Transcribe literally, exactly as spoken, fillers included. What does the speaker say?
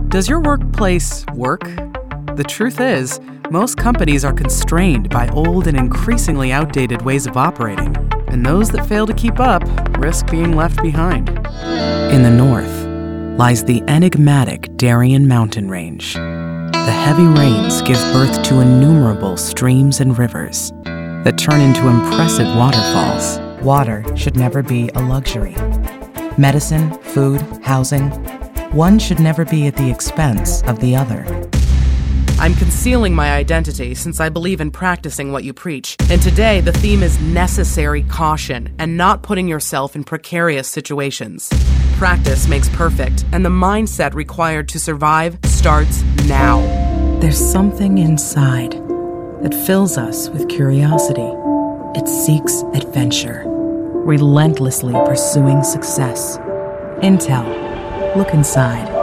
Does your workplace work? The truth is, most companies are constrained by old and increasingly outdated ways of operating, and those that fail to keep up risk being left behind. In the north lies the enigmatic Darien Mountain Range. The heavy rains give birth to innumerable streams and rivers that turn into impressive waterfalls. Water should never be a luxury. Medicine, food, housing, one should never be at the expense of the other. I'm concealing my identity since I believe in practicing what you preach. And today, the theme is necessary caution and not putting yourself in precarious situations. Practice makes perfect, and the mindset required to survive starts now. There's something inside that fills us with curiosity. It seeks adventure, relentlessly pursuing success. Intel, look inside.